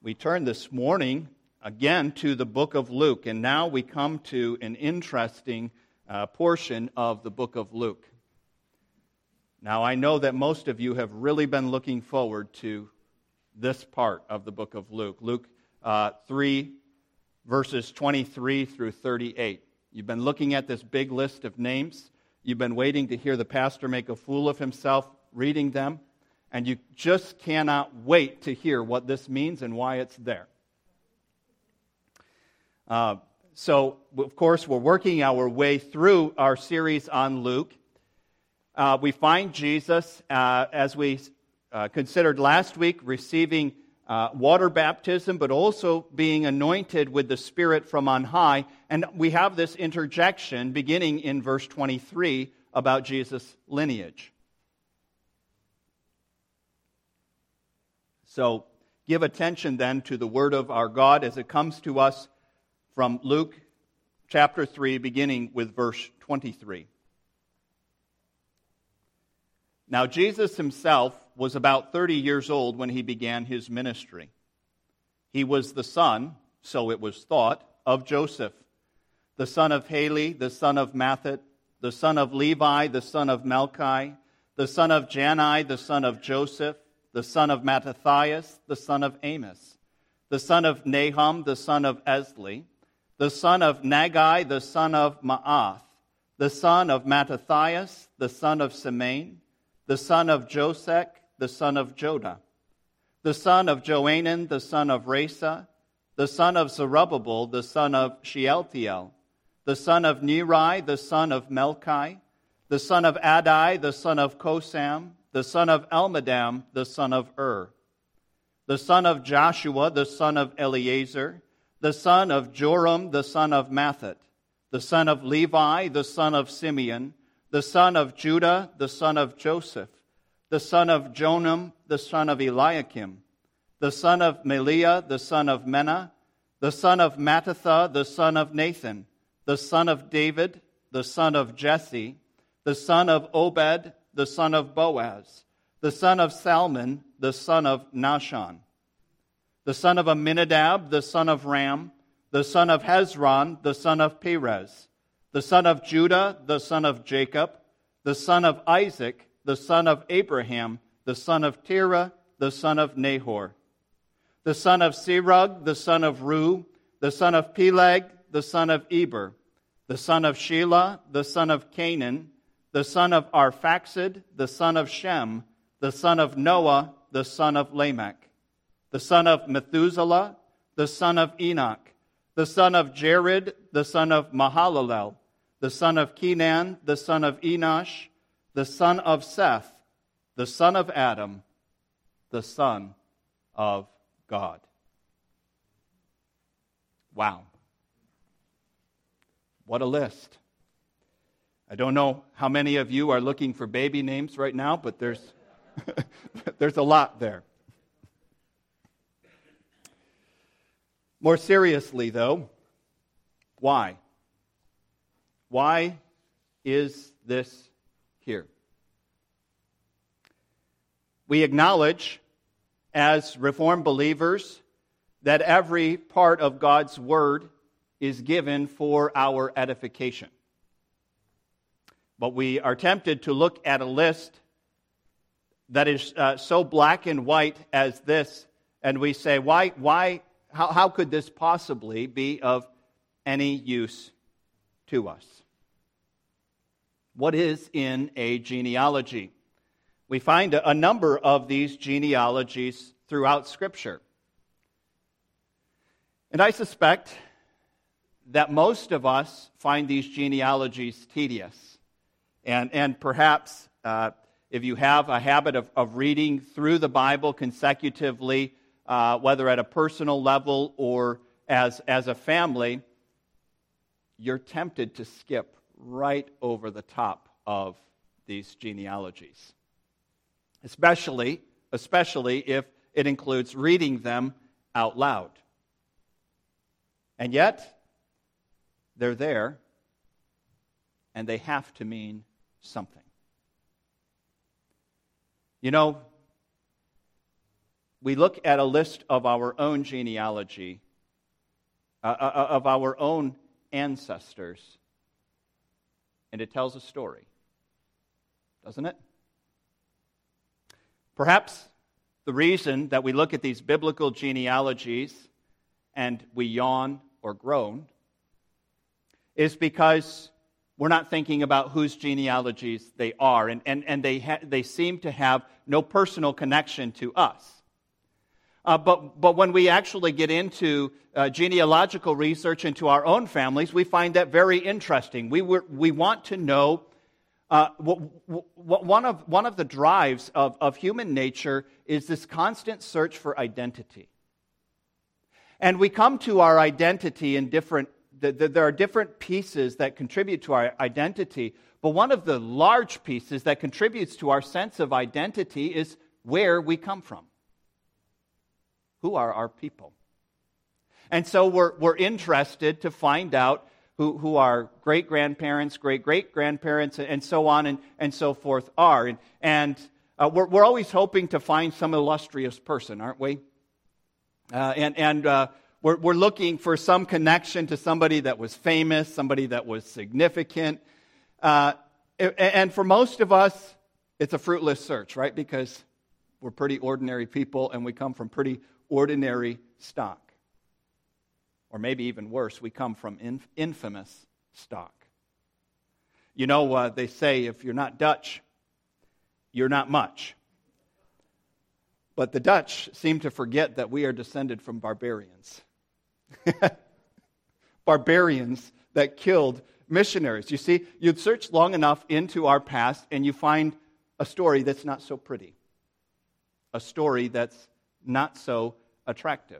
We turn this morning again to the book of Luke, and now we come to an interesting portion of the book of Luke. Now, I know that most of you have really been looking forward to this part of the book of Luke. Luke 3, verses 23 through 38. You've been looking at this big list of names. You've been waiting to hear the pastor make a fool of himself reading them. And you just cannot wait to hear what this means and why it's there. So, of course, we're working our way through our series on Luke. We find Jesus, as we considered last week, receiving water baptism, but also being anointed with the Spirit from on high. And we have this interjection beginning in verse 23 about Jesus' lineage. So give attention then to the word of our God as it comes to us from Luke chapter 3, beginning with verse 23. Now Jesus himself was about 30 years old when he began his ministry. He was the son, so it was thought, of Joseph, the son of Heli, the son of Matthat, the son of Levi, the son of Melchi, the son of Jani, the son of Joseph, the son of Mattathias, the son of Amos, the son of Nahum, the son of Esli, the son of Nagai, the son of Maath, the son of Mattathias, the son of Simeon, the son of Josech, the son of Joda, the son of Joanan, the son of Resa, the son of Zerubbabel, the son of Shealtiel, the son of Neri, the son of Melchi, the son of Adai, the son of Kosam, the son of Elmadam, the son of the son of Joshua, the son of Eleazar, the son of Joram, the son of Matthat, the son of Levi, the son of Simeon, the son of Judah, the son of Joseph, the son of Jonam, the son of Eliakim, the son of Meliah, the son of Menah, the son of Mattatha, the son of Nathan, the son of David, the son of Jesse, the son of Obed, the son of Boaz, the son of Salmon, the son of Nahshon, the son of Amminadab, the son of Ram, the son of Hezron, the son of Perez, the son of Judah, the son of Jacob, the son of Isaac, the son of Abraham, the son of Terah, the son of Nahor, the son of Serug, the son of Ru, the son of Peleg, the son of Eber, the son of Shelah, the son of Canaan, the son of Arphaxad, the son of Shem, the son of Noah, the son of Lamech, the son of Methuselah, the son of Enoch, the son of Jared, the son of Mahalalel, the son of Kenan, the son of Enosh, the son of Seth, the son of Adam, the son of God. Wow. What a list. I don't know how many of you are looking for baby names right now, but there's a lot there. More seriously, though, why? Why is this here? We acknowledge, as Reformed believers, that every part of God's Word is given for our edification. But we are tempted to look at a list that is so black and white as this, and we say, how could this possibly be of any use to us? What is in a genealogy? We find a number of these genealogies throughout Scripture. And I suspect that most of us find these genealogies tedious. And perhaps if you have a habit of reading through the Bible consecutively, whether at a personal level or as a family, you're tempted to skip right over the top of these genealogies. Especially if it includes reading them out loud. And yet, they're there, and they have to mean something. You know, we look at a list of our own genealogy, of our own ancestors, and it tells a story, doesn't it? Perhaps the reason that we look at these biblical genealogies and we yawn or groan is because we're not thinking about whose genealogies they are, and they seem to have no personal connection to us. But when we actually get into genealogical research into our own families, we find that very interesting. We want to know one of the drives of human nature is this constant search for identity. And we come to our identity in different. There are different pieces that contribute to our identity, but one of the large pieces that contributes to our sense of identity is where we come from. Who are our people? And so we're interested to find out who our great-grandparents, great-great-grandparents, and so on and so forth are. And we're always hoping to find some illustrious person, aren't we? We're looking for some connection to somebody that was famous, somebody that was significant. And for most of us, it's a fruitless search, right? Because we're pretty ordinary people and we come from pretty ordinary stock. Or maybe even worse, we come from infamous stock. You know, they say if you're not Dutch, you're not much. But the Dutch seem to forget that we are descended from barbarians. Barbarians that killed missionaries. You see, you'd search long enough into our past and you find a story that's not so pretty. A story that's not so attractive.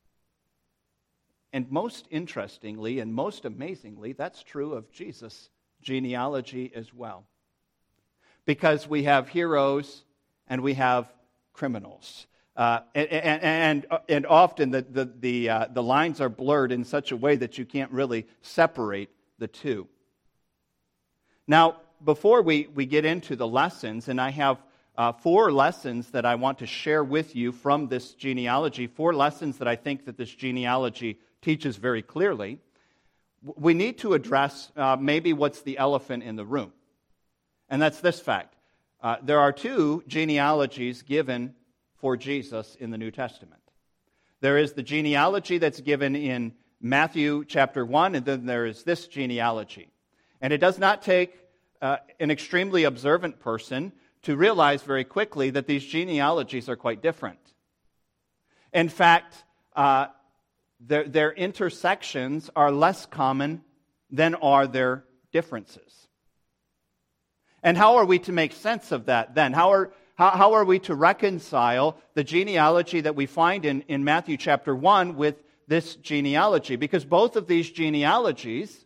And most interestingly and most amazingly, that's true of Jesus' genealogy as well. Because we have heroes and we have criminals. And often the lines are blurred in such a way that you can't really separate the two. Now, before we get into the lessons, and I have 4 lessons that I want to share with you from this genealogy, 4 lessons that I think that this genealogy teaches very clearly, we need to address maybe what's the elephant in the room. And that's this fact. There are 2 genealogies given for Jesus in the New Testament. There is the genealogy that's given in Matthew chapter 1, and then there is this genealogy. And it does not take an extremely observant person to realize very quickly that these genealogies are quite different. In fact, their intersections are less common than are their differences. And how are we to make sense of that then? How are we to reconcile the genealogy that we find in Matthew chapter 1 with this genealogy? Because both of these genealogies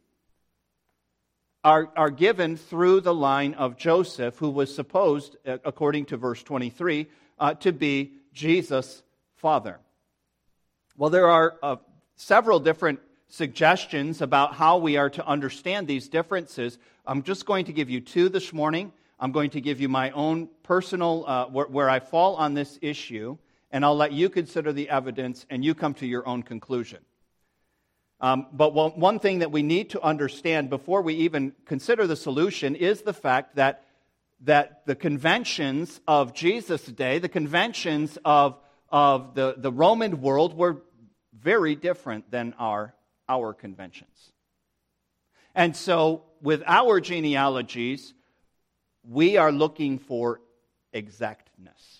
are given through the line of Joseph, who was supposed, according to verse 23, to be Jesus' father. Well, there are several different suggestions about how we are to understand these differences. I'm just going to give you 2 this morning. I'm going to give you my own personal, where I fall on this issue, and I'll let you consider the evidence and you come to your own conclusion. But one thing that we need to understand before we even consider the solution is the fact that the conventions of Jesus' day, the conventions of the Roman world were very different than our conventions. And so with our genealogies, we are looking for exactness.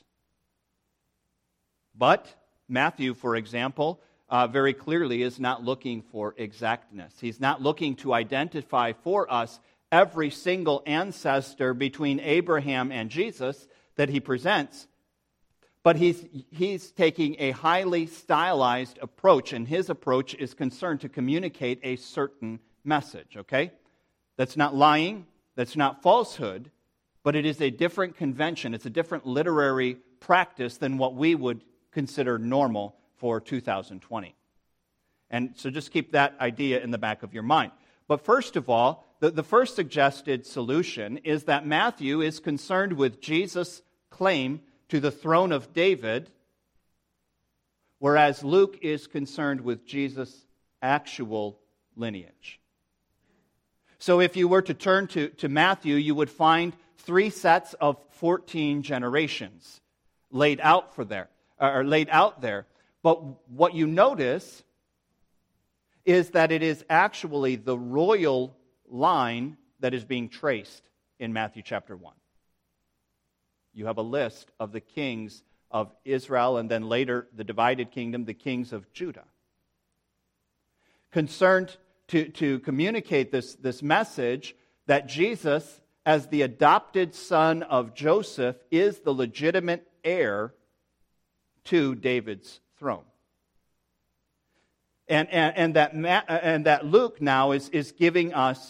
But Matthew, for example, very clearly is not looking for exactness. He's not looking to identify for us every single ancestor between Abraham and Jesus that he presents, but he's taking a highly stylized approach, and his approach is concerned to communicate a certain message, okay? That's not lying, that's not falsehood, but it is a different convention. It's a different literary practice than what we would consider normal for 2020. And so just keep that idea in the back of your mind. But first of all, the first suggested solution is that Matthew is concerned with Jesus' claim to the throne of David whereas Luke is concerned with Jesus' actual lineage. So if you were to turn to Matthew, you would find 3 sets of 14 generations laid out there. But what you notice is that it is actually the royal line that is being traced in Matthew chapter 1. You have a list of the kings of Israel, and then later the divided kingdom, the kings of Judah. Concerned to communicate this message that Jesus, as the adopted son of Joseph, is the legitimate heir to David's throne. And that Luke now is giving us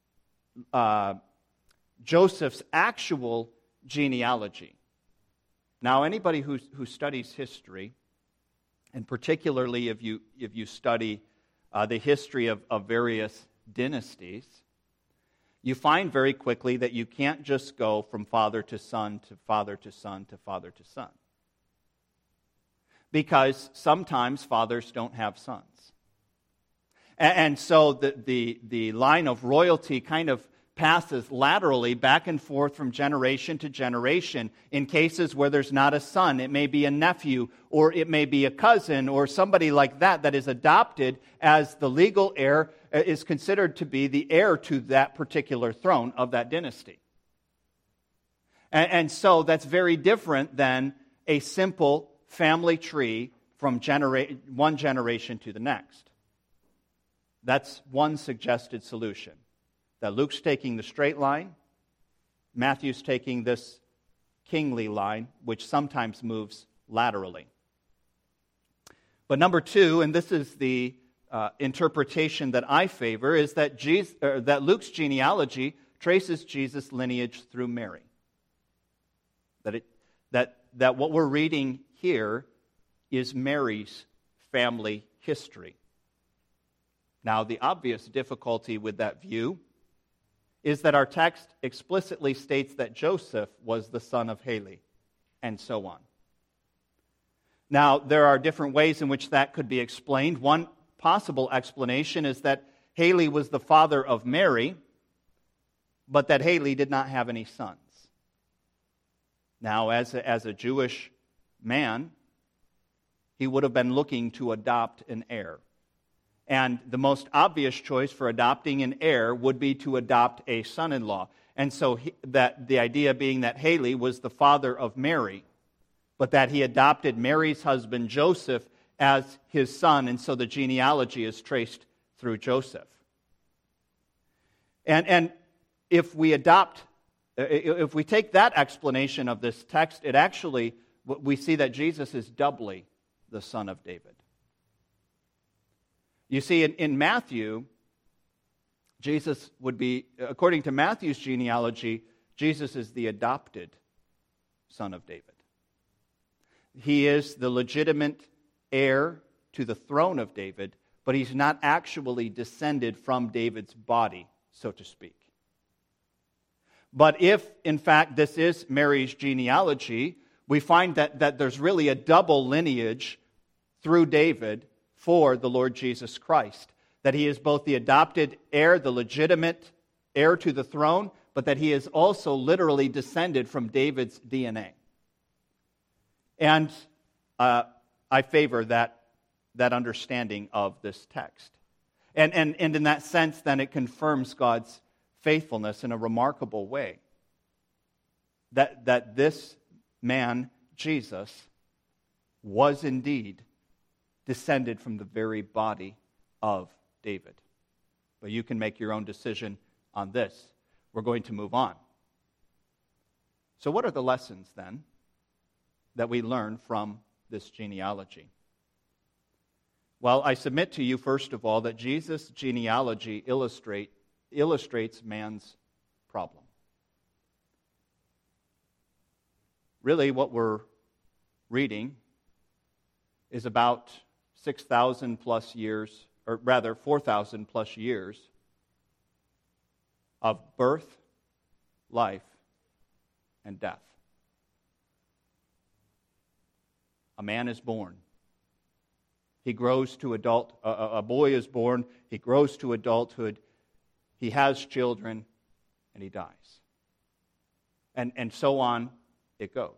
Joseph's actual genealogy. Now, anybody who studies history, and particularly if you study the history of various dynasties, you find very quickly that you can't just go from father to son to father to son to father to son. Because sometimes fathers don't have sons. And so the line of royalty kind of passes laterally back and forth from generation to generation. In cases where there's not a son, it may be a nephew, or it may be a cousin, or somebody like that is adopted as the legal heir, is considered to be the heir to that particular throne of that dynasty. And so that's very different than a simple family tree from one generation to the next. That's one suggested solution. That Luke's taking the straight line, Matthew's taking this kingly line, which sometimes moves laterally. But number 2, and this is the interpretation that I favor, is that Luke's genealogy traces Jesus' lineage through Mary. That what we're reading here is Mary's family history. Now, the obvious difficulty with that view is that our text explicitly states that Joseph was the son of Heli, and so on. Now, there are different ways in which that could be explained. One possible explanation is that Heli was the father of Mary, but that Heli did not have any sons. Now, as a Jewish man, he would have been looking to adopt an heir. And the most obvious choice for adopting an heir would be to adopt a son-in-law. And so that the idea being that Heli was the father of Mary, but that he adopted Mary's husband Joseph as his son, and so the genealogy is traced through Joseph. And if we take that explanation of this text, we see that Jesus is doubly the son of David. You see, in Matthew, Jesus would be, according to Matthew's genealogy, Jesus is the adopted son of David. He is the legitimate heir to the throne of David, but he's not actually descended from David's body, so to speak. But if, in fact, this is Mary's genealogy, we find that there's really a double lineage through David for the Lord Jesus Christ. That he is both the adopted heir, the legitimate heir to the throne, but that he is also literally descended from David's DNA. And I favor that understanding of this text. And in that sense, then it confirms God's faithfulness in a remarkable way. That this man, Jesus, was indeed descended from the very body of David. But you can make your own decision on this. We're going to move on. So what are the lessons then that we learn from this genealogy? Well, I submit to you, first of all, that Jesus' genealogy illustrates man's problem. Really, what we're reading is about 6,000 plus years, or rather 4,000 plus years of birth, life, and death. A man is born. He grows to adult, a boy is born, he grows to adulthood, he has children, and he dies. And so on it goes.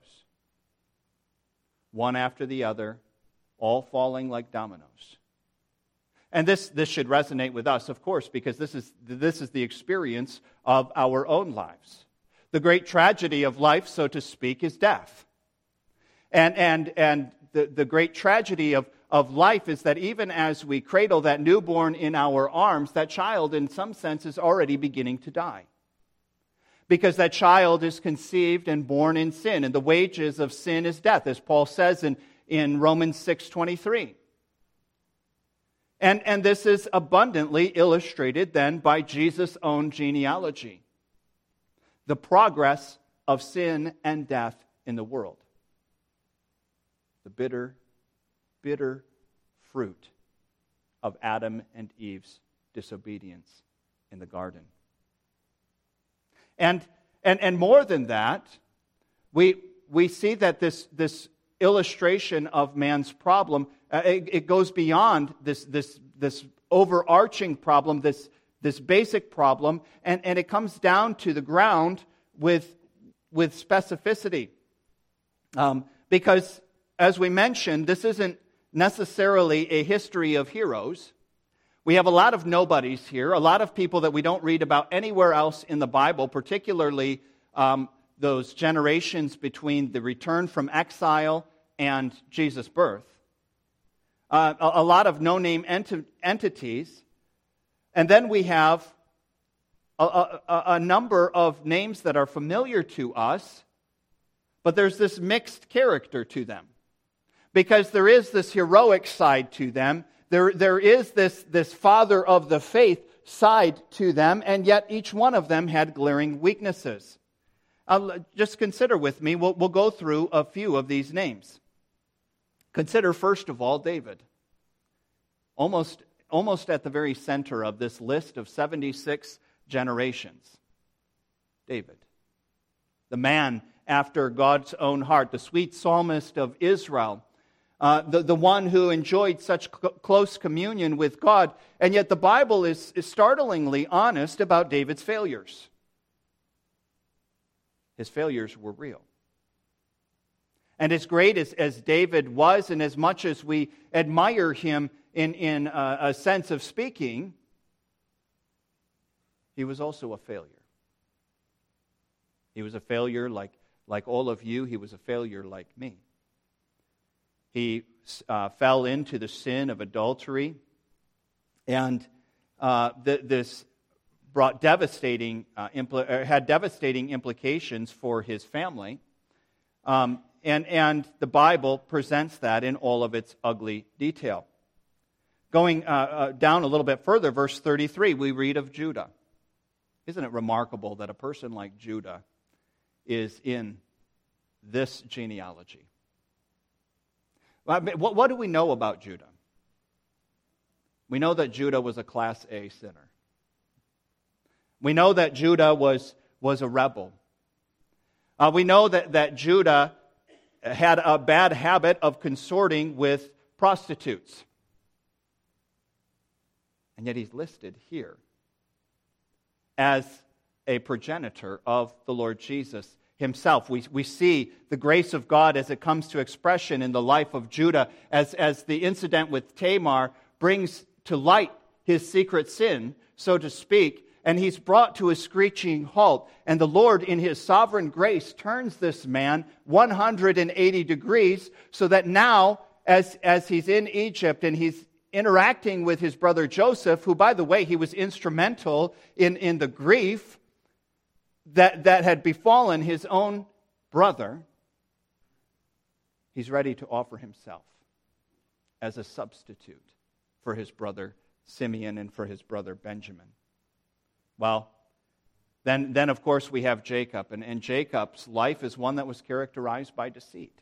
One after the other, all falling like dominoes. And this should resonate with us, of course, because this is the experience of our own lives. The great tragedy of life, so to speak, is death. And the great tragedy of life is that even as we cradle that newborn in our arms, that child in some sense is already beginning to die. Because that child is conceived and born in sin, and the wages of sin is death, as Paul says in Romans 6:23. And this is abundantly illustrated then by Jesus' own genealogy. The progress of sin and death in the world. The bitter, bitter fruit of Adam and Eve's disobedience in the garden. And more than that, we see that this illustration of man's problem, it goes beyond this overarching problem, this basic problem, and it comes down to the ground with specificity. Because, as we mentioned, this isn't necessarily a history of heroes. We have a lot of nobodies here, a lot of people that we don't read about anywhere else in the Bible, particularly those generations between the return from exile and Jesus' birth. A lot of no-name entities. And then we have a number of names that are familiar to us, but there's this mixed character to them. Because there is this heroic side to them. There is this father of the faith side to them, and yet each one of them had glaring weaknesses. Just consider with me, we'll go through a few of these names. Consider, first of all, David. Almost at the very center of this list of 76 generations. David. The man after God's own heart, the sweet psalmist of Israel. The one who enjoyed such close communion with God, and yet the Bible is startlingly honest about David's failures. His failures were real. And as great as David was, and as much as we admire him in a sense of speaking, he was also a failure. He was a failure like all of you. He was a failure like me. He fell into the sin of adultery, and this brought had devastating implications for his family. And the Bible presents that in all of its ugly detail. Going down a little bit further, verse 33, we read of Judah. Isn't it remarkable that a person like Judah is in this genealogy? What do we know about Judah? We know that Judah was a Class A sinner. We know that Judah was a rebel. We know that Judah had a bad habit of consorting with prostitutes. And yet he's listed here as a progenitor of the Lord Jesus himself. We see the grace of God as it comes to expression in the life of Judah, as the incident with Tamar brings to light his secret sin, so to speak, and he's brought to a screeching halt. And the Lord, in his sovereign grace, turns this man 180 degrees, so that now, as he's in Egypt and he's interacting with his brother Joseph, who, by the way, he was instrumental in the grief that had befallen his own brother, he's ready to offer himself as a substitute for his brother Simeon and for his brother Benjamin. Well, then of course we have Jacob, and Jacob's life is one that was characterized by deceit.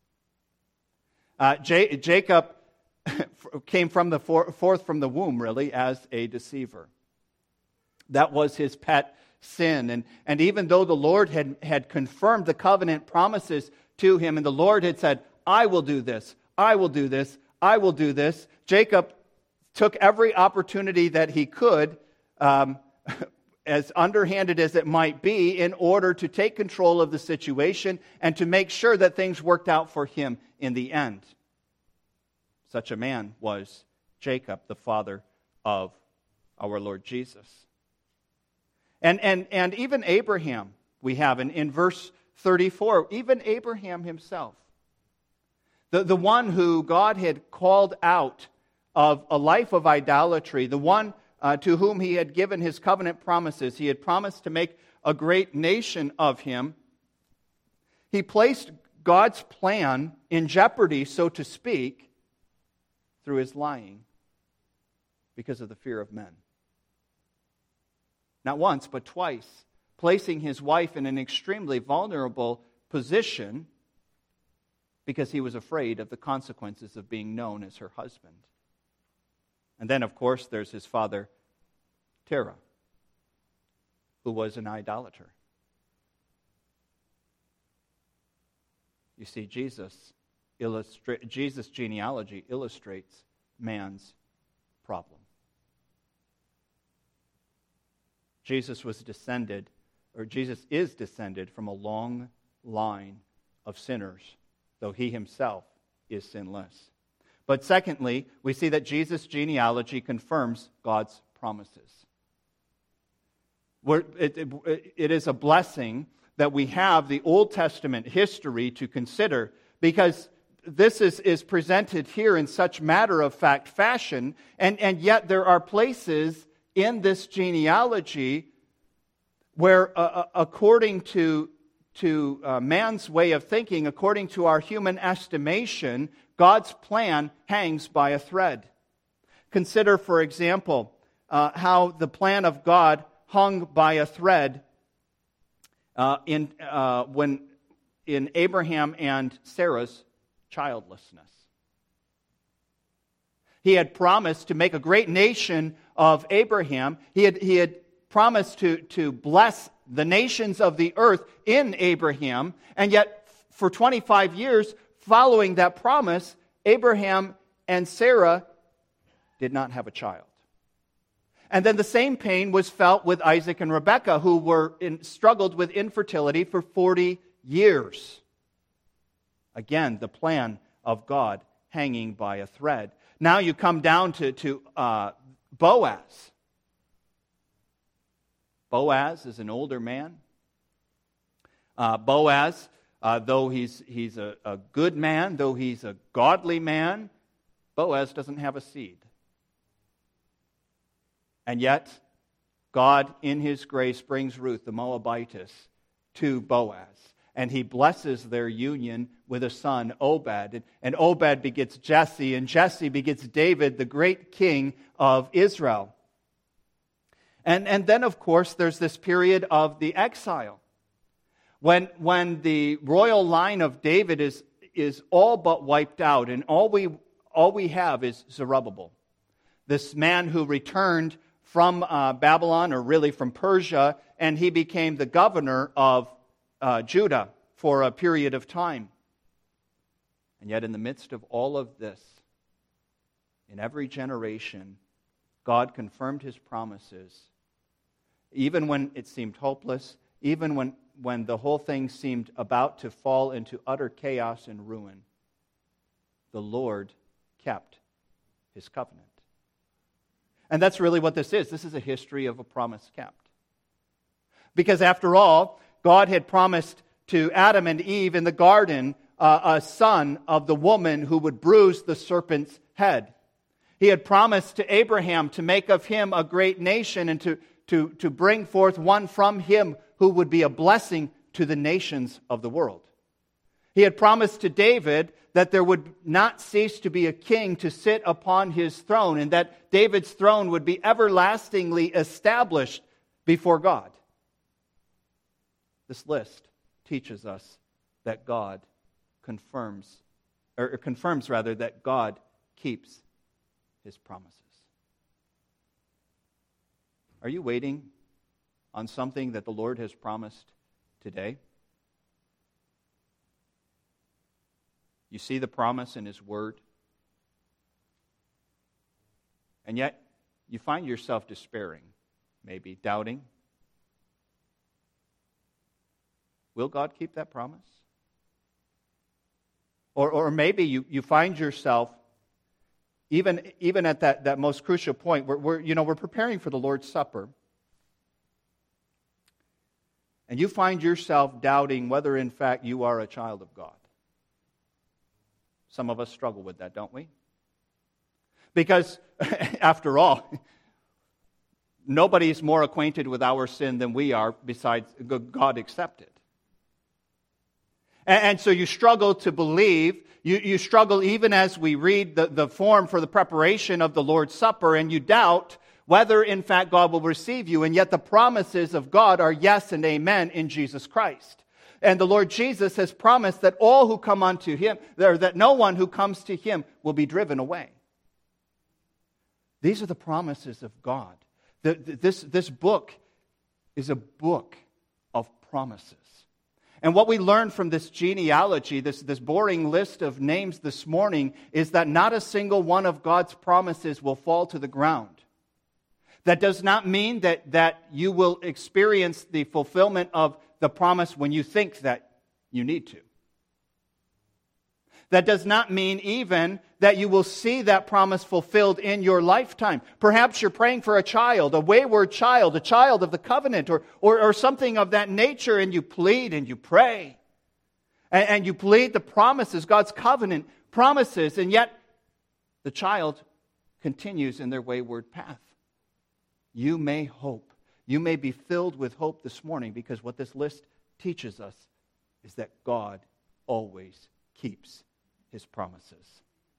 Jacob came from the forth from the womb, really, as a deceiver. That was his pet sin. And even though the Lord had confirmed the covenant promises to him, and the Lord had said, I will do this, I will do this, I will do this. Jacob took every opportunity that he could, as underhanded as it might be, in order to take control of the situation and to make sure that things worked out for him in the end. Such a man was Jacob, the father of our Lord Jesus. And even Abraham, we have in verse 34, even Abraham himself, the one who God had called out of a life of idolatry, the one to whom he had given his covenant promises. He had promised to make a great nation of him. He placed God's plan in jeopardy, so to speak, through his lying because of the fear of men. Not once, but twice, placing his wife in an extremely vulnerable position because he was afraid of the consequences of being known as her husband. And then, of course, there's his father, Terah, who was an idolater. You see, Jesus' genealogy illustrates man's problem. Jesus is descended from a long line of sinners, though he himself is sinless. But secondly, we see that Jesus' genealogy confirms God's promises. It is a blessing that we have the Old Testament history to consider, because this is presented here in such matter-of-fact fashion, and yet there are places in this genealogy where, according to man's way of thinking, according to our human estimation, God's plan hangs by a thread. Consider, for example, how the plan of God hung by a thread in Abraham and Sarah's childlessness. He had promised to make a great nation of Abraham. He had promised to bless the nations of the earth in Abraham, and yet for 25 years following that promise, Abraham and Sarah did not have a child. And then the same pain was felt with Isaac and Rebekah, who struggled with infertility for 40 years. Again, the plan of God hanging by a thread. Now you come down to Boaz. Boaz is an older man. Boaz, though he's a good man, though he's a godly man, Boaz doesn't have a seed. And yet, God, in His grace, brings Ruth, the Moabitess, to Boaz. And He blesses their union with a son, Obed. And Obed begets Jesse, and Jesse begets David, the great king of Israel. And then, of course, there's this period of the exile, when the royal line of David is all but wiped out, and all we have is Zerubbabel, this man who returned from Babylon, or really from Persia, and he became the governor of Judah for a period of time. And yet in the midst of all of this, in every generation, God confirmed His promises. Even when it seemed hopeless, even when the whole thing seemed about to fall into utter chaos and ruin, the Lord kept His covenant. And that's really what this is. This is a history of a promise kept. Because after all, God had promised to Adam and Eve in the garden a son of the woman who would bruise the serpent's head. He had promised to Abraham to make of him a great nation and to bring forth one from him who would be a blessing to the nations of the world. He had promised to David that there would not cease to be a king to sit upon his throne, and that David's throne would be everlastingly established before God. This list teaches us that God confirms that God keeps His promises. Are you waiting on something that the Lord has promised today? You see the promise in His Word. And yet, you find yourself despairing, maybe doubting. Will God keep that promise? Or maybe you find yourself, even at that most crucial point, we're preparing for the Lord's Supper, and you find yourself doubting whether in fact you are a child of God. Some of us struggle with that, don't we? Because, after all, nobody's more acquainted with our sin than we are, besides God accepted. And so you struggle to believe. You struggle even as we read the form for the preparation of the Lord's Supper, and you doubt whether in fact God will receive you. And yet the promises of God are yes and amen in Jesus Christ. And the Lord Jesus has promised that all who come unto Him, or that no one who comes to Him will be driven away. These are the promises of God. This book is a book of promises. And what we learn from this genealogy, this boring list of names this morning, is that not a single one of God's promises will fall to the ground. That does not mean that you will experience the fulfillment of the promise when you think that you need to. That does not mean even that you will see that promise fulfilled in your lifetime. Perhaps you're praying for a child, a wayward child, a child of the covenant, or something of that nature, and you plead and you pray. And you plead the promises, God's covenant promises, and yet the child continues in their wayward path. You may hope. You may be filled with hope this morning, because what this list teaches us is that God always keeps His promises.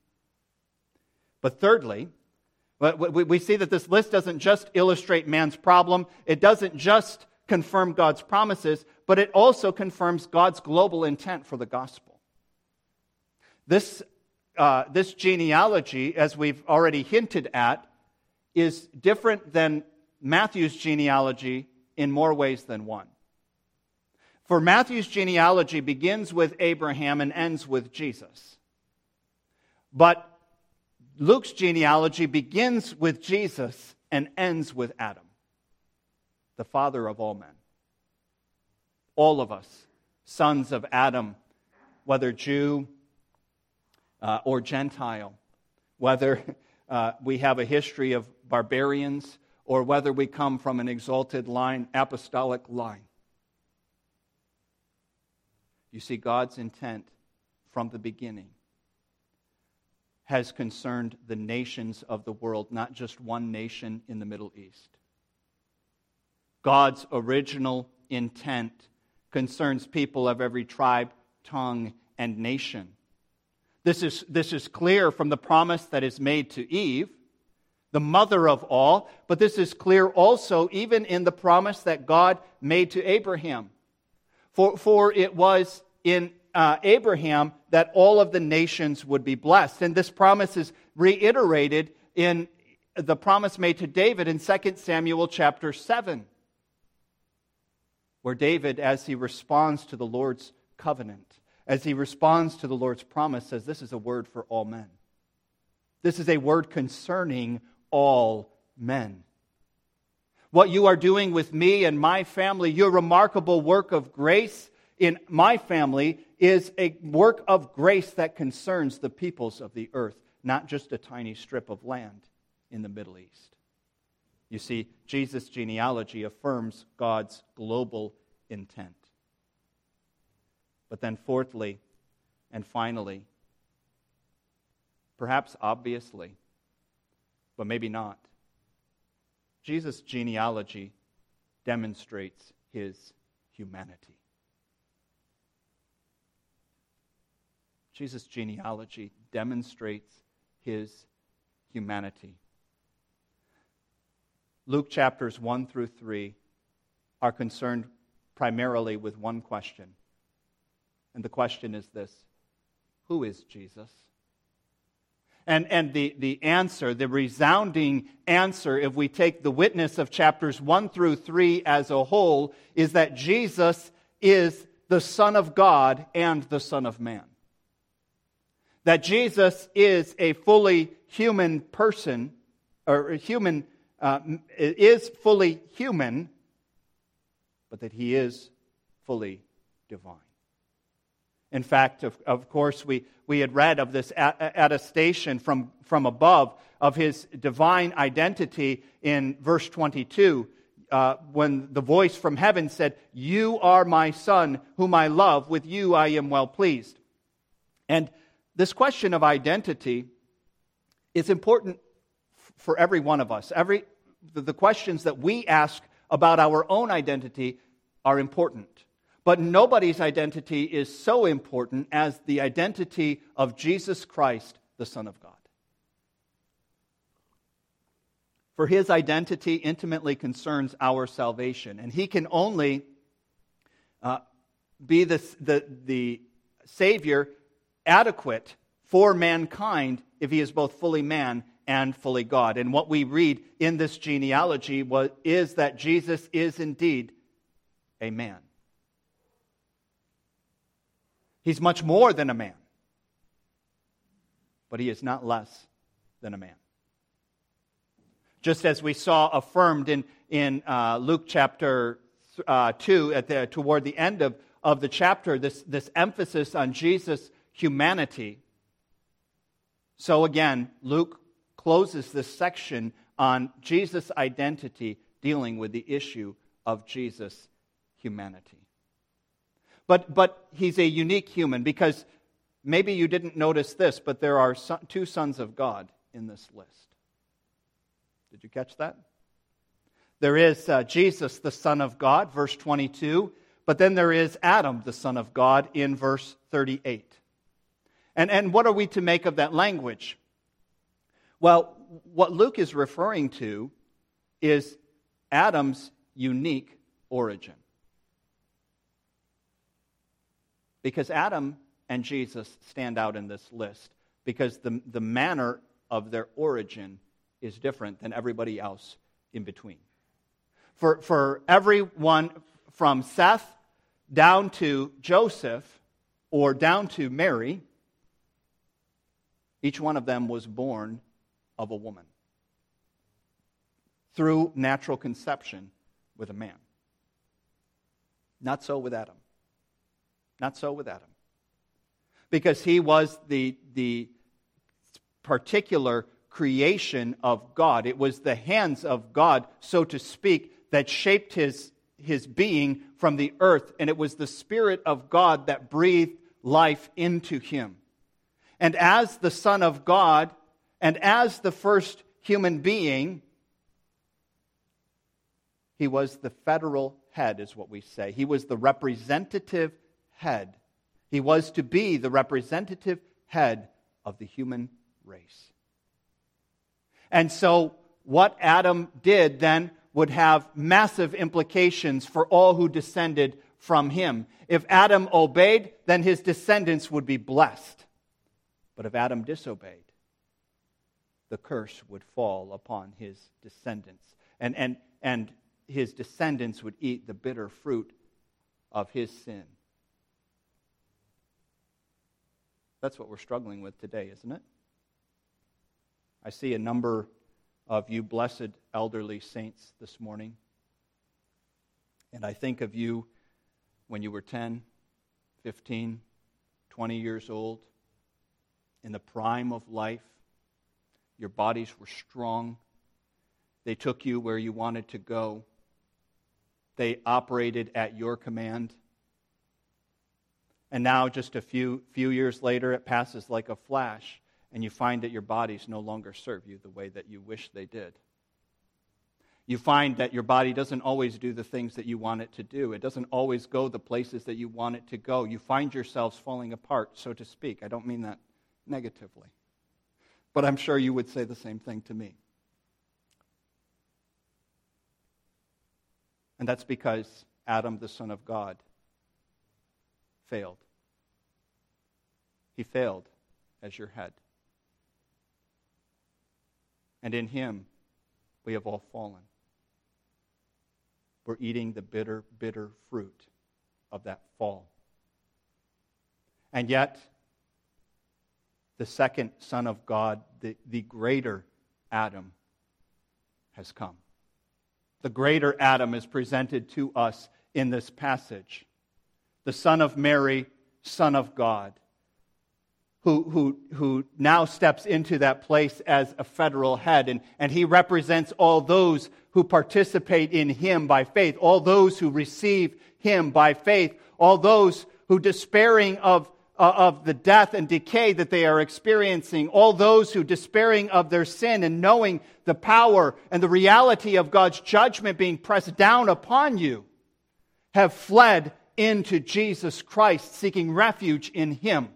But thirdly, we see that this list doesn't just illustrate man's problem. It doesn't just confirm God's promises, but it also confirms God's global intent for the gospel. This genealogy, as we've already hinted at, is different than Matthew's genealogy in more ways than one. For Matthew's genealogy begins with Abraham and ends with Jesus. But Luke's genealogy begins with Jesus and ends with Adam, the father of all men. All of us, sons of Adam, whether Jew or Gentile, whether we have a history of barbarians or whether we come from an exalted line, apostolic line. You see, God's intent from the beginning has concerned the nations of the world, not just one nation in the Middle East. God's original intent concerns people of every tribe, tongue, and nation. This is clear from the promise that is made to Eve, the mother of all, but this is clear also even in the promise that God made to Abraham. For it was in Abraham that all of the nations would be blessed. And this promise is reiterated in the promise made to David in 2 Samuel chapter 7, where David, as he responds to the Lord's covenant, as he responds to the Lord's promise, says, this is a word for all men. This is a word concerning all men. What you are doing with me and my family, your remarkable work of grace in my family, is a work of grace that concerns the peoples of the earth, not just a tiny strip of land in the Middle East. You see, Jesus' genealogy affirms God's global intent. But then fourthly and finally, perhaps obviously, but maybe not, Jesus' genealogy demonstrates His humanity. Jesus' genealogy demonstrates His humanity. Luke chapters 1 through 3 are concerned primarily with one question. And the question is this: who is Jesus? And the answer, the resounding answer, if we take the witness of chapters 1 through 3 as a whole, is that Jesus is the Son of God and the Son of Man. That Jesus is a fully human person or human, is fully human, but that he is fully divine. In fact, of course, we had read of this attestation from above of his divine identity in verse 22, when the voice from heaven said, "You are my Son, whom I love. With you I am well pleased." And this question of identity is important for every one of us. The questions that we ask about our own identity are important. But nobody's identity is so important as the identity of Jesus Christ, the Son of God. For his identity intimately concerns our salvation, and he can only be the Savior adequate for mankind if he is both fully man and fully God. And what we read in this genealogy is that Jesus is indeed a man. He's much more than a man, but he is not less than a man. Just as we saw affirmed in Luke chapter 2, toward the end of the chapter, this emphasis on Jesus' humanity. So again, Luke closes this section on Jesus' identity, dealing with the issue of Jesus' humanity. But he's a unique human, because maybe you didn't notice this, but there are two sons of God in this list. Did you catch that? There is Jesus, the Son of God, verse 22, but then there is Adam, the Son of God, in verse 38. And what are we to make of that language? Well, what Luke is referring to is Adam's unique origin. Because Adam and Jesus stand out in this list because the manner of their origin is different than everybody else in between. For everyone from Seth down to Joseph or down to Mary, each one of them was born of a woman through natural conception with a man. Not so with Adam. Not so with Adam. Because he was the particular creation of God. It was the hands of God, so to speak, that shaped his being from the earth. And it was the Spirit of God that breathed life into him. And as the Son of God, and as the first human being, he was the federal head, is what we say. He was the representative head. He was to be the representative head of the human race. And so what Adam did then would have massive implications for all who descended from him. If Adam obeyed, then his descendants would be blessed. But if Adam disobeyed, the curse would fall upon his descendants. And his descendants would eat the bitter fruit of his sin. That's what we're struggling with today, isn't it? I see a number of you blessed elderly saints this morning. And I think of you when you were 10, 15, 20 years old, in the prime of life. Your bodies were strong. They took you where you wanted to go. They operated at your command. And now, just a few years later, it passes like a flash, and you find that your bodies no longer serve you the way that you wish they did. You find that your body doesn't always do the things that you want it to do. It doesn't always go the places that you want it to go. You find yourselves falling apart, so to speak. I don't mean that negatively. But I'm sure you would say the same thing to me. And that's because Adam, the Son of God, failed. He failed as your head. And in him, we have all fallen. We're eating the bitter, bitter fruit of that fall. And yet, the second Son of God, the greater Adam, has come. The greater Adam is presented to us in this passage. The Son of Mary, Son of God, who now steps into that place as a federal head. And he represents all those who participate in him by faith, all those who receive him by faith, all those who, despairing of the death and decay that they are experiencing, all those who, despairing of their sin and knowing the power and the reality of God's judgment being pressed down upon you, have fled into Jesus Christ, seeking refuge in him.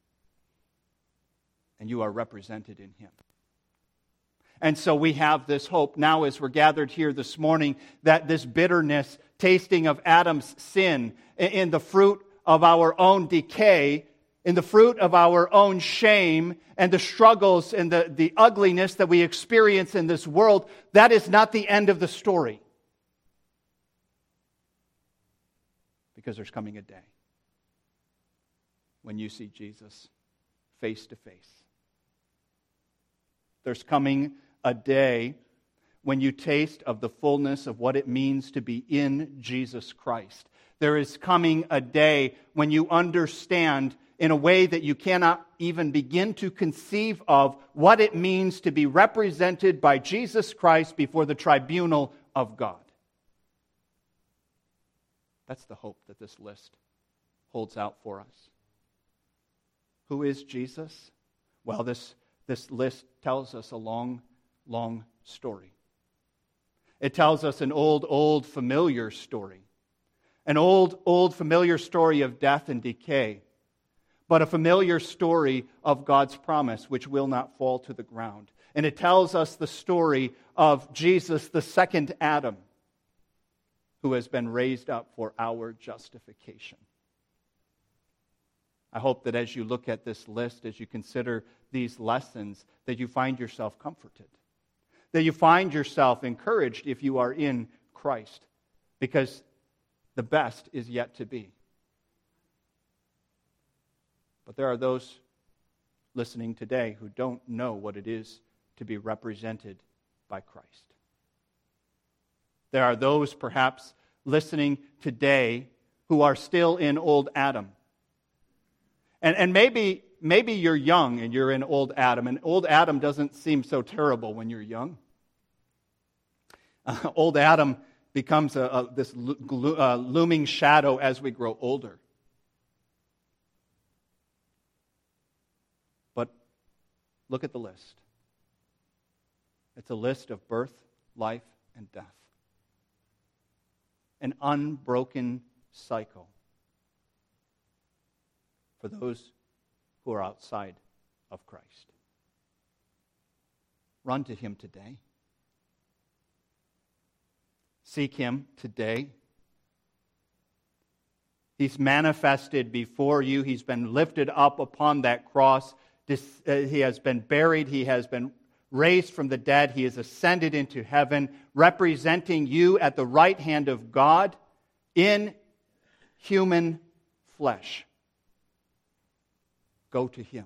And you are represented in him. And so we have this hope now as we're gathered here this morning, that this bitterness, tasting of Adam's sin, in the fruit of our own decay, in the fruit of our own shame, and the struggles and the ugliness that we experience in this world, that is not the end of the story. Because there's coming a day when you see Jesus face to face. There's coming a day when you taste of the fullness of what it means to be in Jesus Christ. There is coming a day when you understand in a way that you cannot even begin to conceive of what it means to be represented by Jesus Christ before the tribunal of God. That's the hope that this list holds out for us. Who is Jesus? Well, this list tells us a long, long story. It tells us an old, familiar story. An old, familiar story of death and decay. But a familiar story of God's promise, which will not fall to the ground. And it tells us the story of Jesus, the second Adam, who has been raised up for our justification. I hope that as you look at this list, as you consider these lessons, that you find yourself comforted. That you find yourself encouraged if you are in Christ. Because the best is yet to be. But there are those listening today who don't know what it is to be represented by Christ. There are those perhaps listening today who are still in old Adam. And maybe you're young and you're in old Adam, and old Adam doesn't seem so terrible when you're young. Old Adam becomes this looming shadow as we grow older. But look at the list. It's a list of birth, life, and death. An unbroken cycle for those who are outside of Christ. Run to him today. Seek him today. He's manifested before you. He's been lifted up upon that cross. He has been buried. He has been raised from the dead. He has ascended into heaven, representing you at the right hand of God in human flesh. Go to him.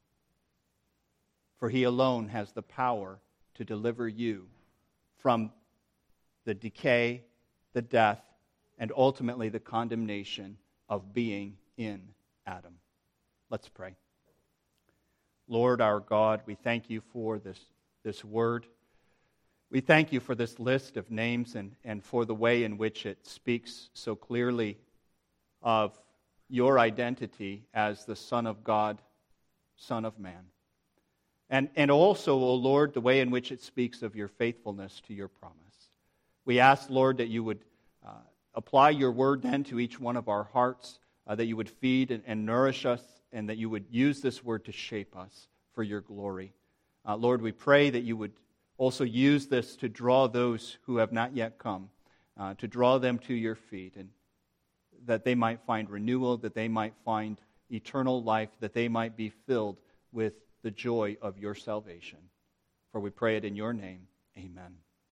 For he alone has the power to deliver you from the decay, the death, and ultimately the condemnation of being in Adam. Let's pray. Lord our God, we thank you for this word. We thank you for this list of names and for the way in which it speaks so clearly of your identity as the Son of God, Son of Man. And also, O Lord, the way in which it speaks of your faithfulness to your promise. We ask, Lord, that you would apply your word then to each one of our hearts, that you would feed and nourish us, and that you would use this word to shape us for your glory. Lord, we pray that you would also use this to draw those who have not yet come, to draw them to your feet, and that they might find renewal, that they might find eternal life, that they might be filled with the joy of your salvation. For we pray it in your name. Amen.